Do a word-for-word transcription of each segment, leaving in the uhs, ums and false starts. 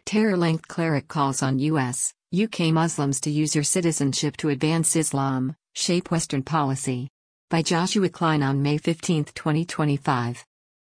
Terror-linked cleric calls on U S, U K Muslims to use your citizenship to advance Islam, shape Western policy. By Joshua Klein on May fifteenth, twenty twenty-five.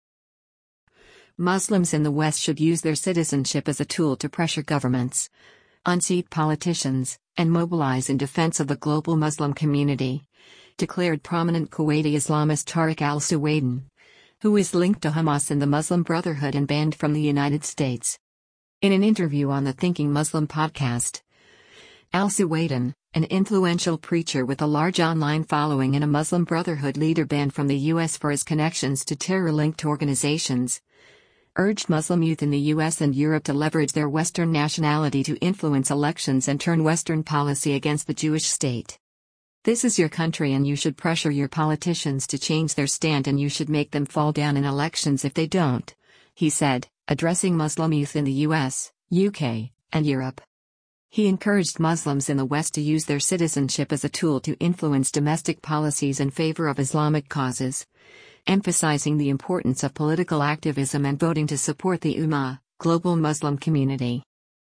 Muslims in the West should use their citizenship as a tool to pressure governments, unseat politicians, and mobilize in defense of the global Muslim community, declared prominent Kuwaiti Islamist Tariq al-Suwaidan, who is linked to Hamas and the Muslim Brotherhood and banned from the United States. In an interview on the Thinking Muslim podcast, al-Suwaidan, an influential preacher with a large online following and a Muslim Brotherhood leader banned from the U S for his connections to terror-linked organizations, urged Muslim youth in the U S and Europe to leverage their Western nationality to influence elections and turn Western policy against the Jewish state. This is your country and you should pressure your politicians to change their stand and you should make them fall down in elections if they don't, he said, addressing Muslim youth in the U S, U K, and Europe. He encouraged Muslims in the West to use their citizenship as a tool to influence domestic policies in favor of Islamic causes, emphasizing the importance of political activism and voting to support the Ummah, global Muslim community.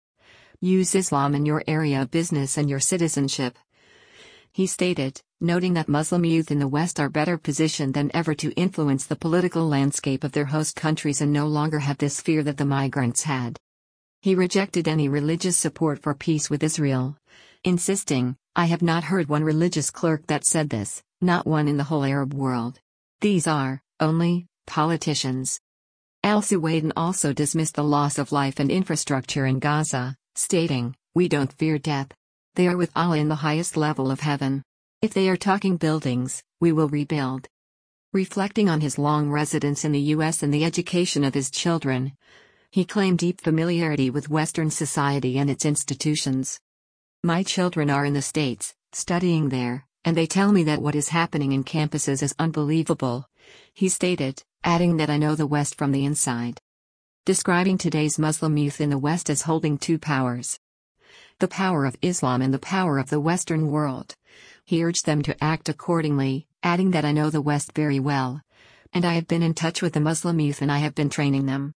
Use Islam in your area of business and your citizenship, he stated, noting that Muslim youth in the West are better positioned than ever to influence the political landscape of their host countries and no longer have this fear that the migrants had. He rejected any religious support for peace with Israel, insisting, "I have not heard one religious clerk that said this, not one in the whole Arab world. These are, only, politicians." Al-Suwaidan also dismissed the loss of life and infrastructure in Gaza, stating, "We don't fear death. They are with Allah in the highest level of heaven. If they are talking buildings, we will rebuild." Reflecting on his long residence in the U S and the education of his children, he claimed deep familiarity with Western society and its institutions. "My children are in the States, studying there, and they tell me that what is happening in campuses is unbelievable," he stated, adding that "I know the West from the inside." Describing today's Muslim youth in the West as holding two powers, the power of Islam and the power of the Western world, he urged them to act accordingly, adding that "I know the West very well, and I have been in touch with the Muslim youth and I have been training them."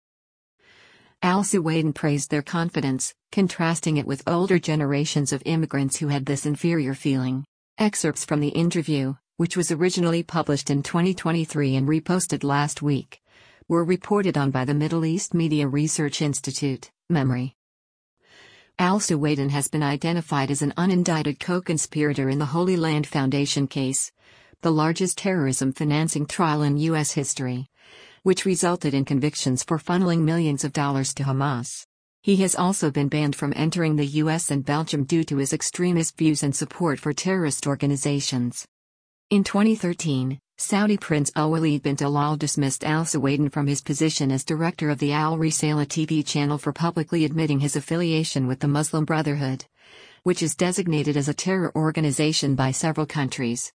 Al-Suwaidan praised their confidence, contrasting it with older generations of immigrants who had this inferior feeling. Excerpts from the interview, which was originally published in twenty twenty-three and reposted last week, were reported on by the Middle East Media Research Institute, MEMRI. Al-Suwaidan has been identified as an unindicted co-conspirator in the Holy Land Foundation case, the largest terrorism financing trial in U S history, which resulted in convictions for funneling millions of dollars to Hamas. He has also been banned from entering the U S and Belgium due to his extremist views and support for terrorist organizations. In twenty thirteen, Saudi Prince Al-Walid bin Talal dismissed Al-Suwaidan from his position as director of the Al Risala T V channel for publicly admitting his affiliation with the Muslim Brotherhood, which is designated as a terror organization by several countries.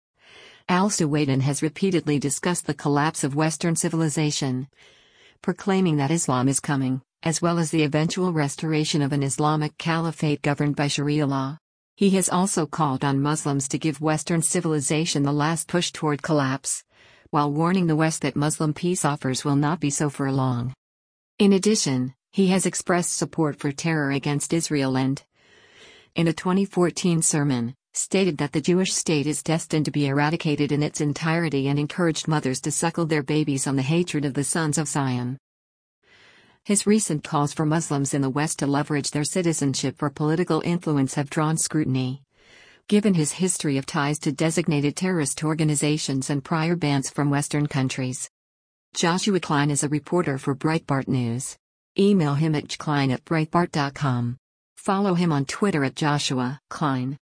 Al-Suwaidan has repeatedly discussed the collapse of Western civilization, proclaiming that Islam is coming, as well as the eventual restoration of an Islamic caliphate governed by Sharia law. He has also called on Muslims to give Western civilization the last push toward collapse, while warning the West that Muslim peace offers will not be so for long. In addition, he has expressed support for terror against Israel and, in a twenty fourteen sermon, stated that the Jewish state is destined to be eradicated in its entirety and encouraged mothers to suckle their babies on the hatred of the sons of Zion. His recent calls for Muslims in the West to leverage their citizenship for political influence have drawn scrutiny, given his history of ties to designated terrorist organizations and prior bans from Western countries. Joshua Klein is a reporter for Breitbart News. Email him at j klein at breitbart dot com. Follow him on Twitter at Joshua Klein.